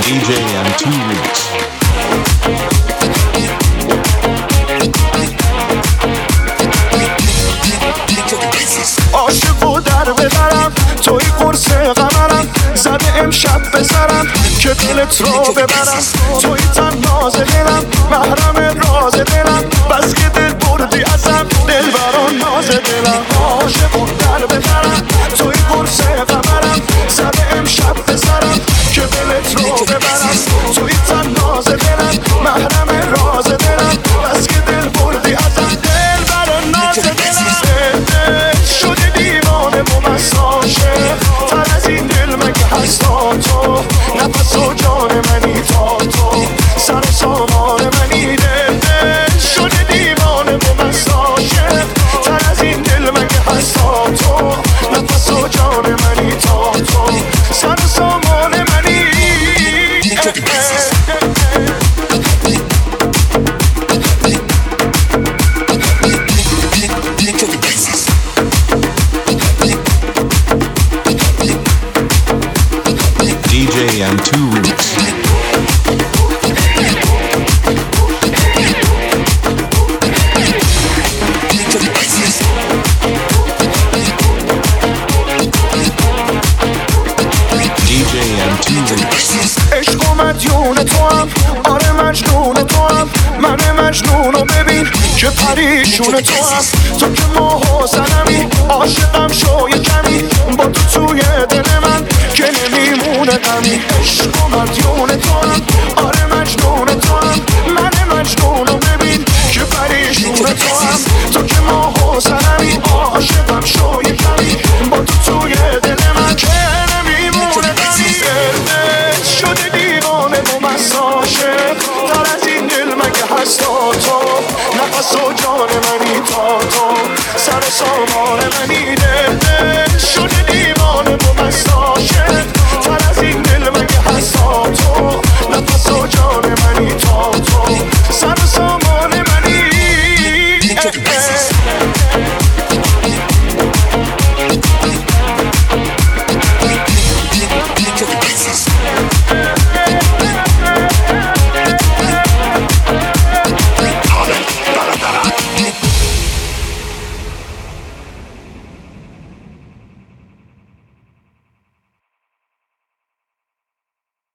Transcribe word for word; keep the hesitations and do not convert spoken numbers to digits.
دی جی ام تو Remix. عاشق و در ببرم توی قرص قمرم زده امشب بزرم که دلت رو ببرم توی تناز دلم محرم راز دلم بس که دل بردی ازم دل بران ناز دلم عاشق و در ببرم توی قرص قمرم زده امشب بزرم که دلت رو ببرم توی تناز دلم محرم راز دلم بس که دل بردی ازم دل بران ناز دلم شده دیوانه و مساشه تر از این دل مگه هستا تو نفس و جان منی تا تو سر و سامان منی دل دل شده دیوانه و مساشه تر از این دل مگه هستا تو نفس و جان منی تا تو سر و سامان منی دی جی ام تو Remix. دی جی ام تو Remix. عشق و مدیون تو هم آره مجنون تو هم من مجنون رو ببین که پریشون تو هم تو که ماه و زنمی عاشقم شو یه کمی با تو توی دل من که نمیمونه غمی عشق و مدیون تو هم آره مجنون تو هم من مجنون رو ببین که پریشون تو هم تو که ماه و زنمی عاشقم شو یه کمی با تو توی دل من که نمیمونه غمی شده دیوانه و مساشه تر از این دل مگه هستا تو نفس و جان منی تا تو سر و سامان منی دل دل شده دیوانه و مساشه تر از این دل مگه هستا تو نفس و جان منی تا تو سر و سامان